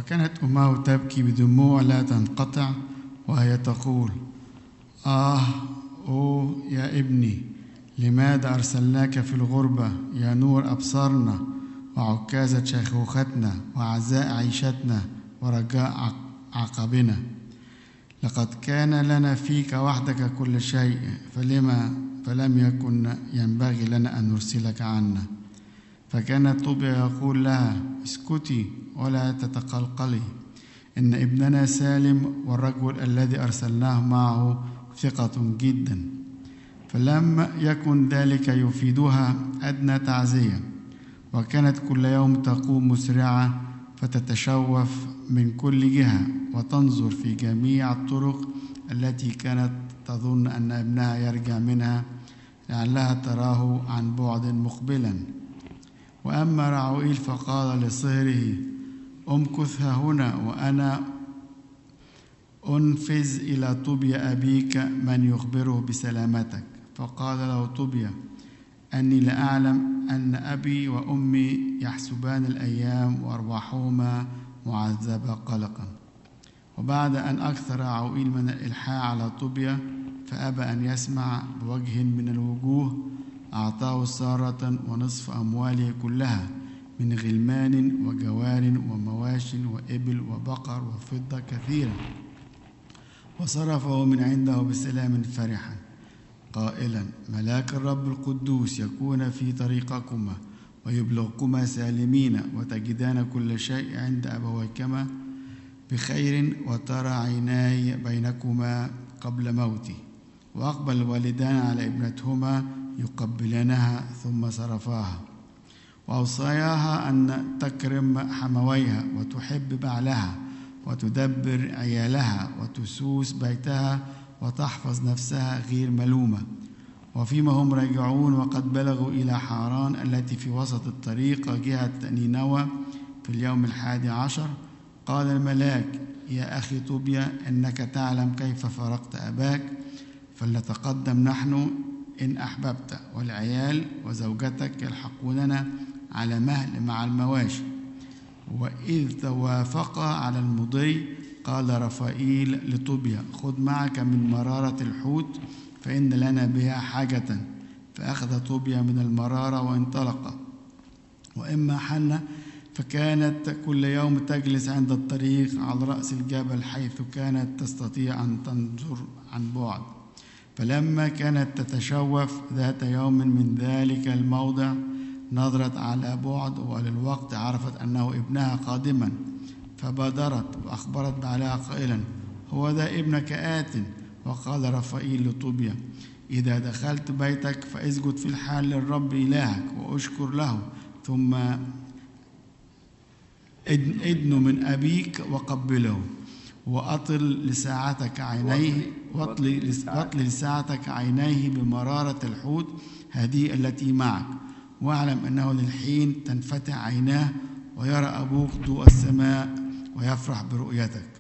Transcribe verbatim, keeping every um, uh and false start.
وكانت أمه تبكي بدموع لا تنقطع وهي تقول: آه أوه يا ابني، لماذا أرسلناك في الغربة يا نور أبصارنا وعكازة شيخوختنا وعزاء عيشتنا ورجاء عقبنا؟ لقد كان لنا فيك وحدك كل شيء، فلما فلم يكن ينبغي لنا أن نرسلك عنا. فكان طوبيا يقول لها: اسكتي ولا تتقلقلي، إن ابننا سالم والرجل الذي أرسلناه معه ثقة جدا. فلم يكن ذلك يفيدها أدنى تعزية، وكانت كل يوم تقوم مسرعة فتتشوف من كل جهة وتنظر في جميع الطرق التي كانت تظن أن ابنها يرجع منها، لعلها تراه عن بعد مقبلا. وأما رعوئيل فقال لصهره: امكث هنا وأنا أنفذ إلى طوبيا أبيك من يخبره بسلامتك. فقال له طوبيا: أني لأعلم أن أبي وأمي يحسبان الأيام وأرواحهما معذبة قلقا. وبعد أن أكثر رعوئيل من الإلحاح على طوبيا فأبى أن يسمع بوجه من الوجوه، أعطاه سارة ونصف أمواله كلها من غلمان وجوار ومواش وإبل وبقر وفضة كثيرة، وصرفه من عنده بسلام فرحا قائلا: ملاك الرب القدوس يكون في طريقكما ويبلغكما سالمين، وتجدان كل شيء عند أبويكما بخير، وترى عيناي بينكما قبل موتي. وأقبل الوالدان على ابنتهما يقبلانها ثم صرفاها، وأوصياها أن تكرم حمويها وتحب بعلها وتدبر عيالها وتسوس بيتها وتحفظ نفسها غير ملومة. وفيما هم راجعون وقد بلغوا إلى حاران التي في وسط الطريق جهة نينوى في اليوم الحادي عشر، قال الملاك: يا أخي طوبيا، إنك تعلم كيف فارقت أباك، فلنتقدم نحن إن أحببت، والعيال وزوجتك يلحقوننا على مهل مع المواشي. وإذ توافقا على المضي قال رفائيل لطوبيا: خذ معك من مرارة الحوت فإن لنا بها حاجة. فأخذ طوبيا من المرارة وانطلق. وإما حنة فكانت كل يوم تجلس عند الطريق على رأس الجبل حيث كانت تستطيع أن تنظر عن بعد. فلما كانت تتشوف ذات يوم من ذلك الموضع نظرت على بعد، وللوقت عرفت أنه ابنها قادما، فبادرت وأخبرت بعلها قائلا: هو ذا ابنك آت. وقال رفائيل لطوبيا: إذا دخلت بيتك فاسجد في الحال للرب إلهك وأشكر له، ثم ادن من أبيك وقبله، وأطل لساعتك عينيه واطل لساعتك عينيه بمرارة الحوت هذه التي معك، واعلم أنه للحين تنفتح عيناه ويرى أبوك ضوء السماء ويفرح برؤيتك.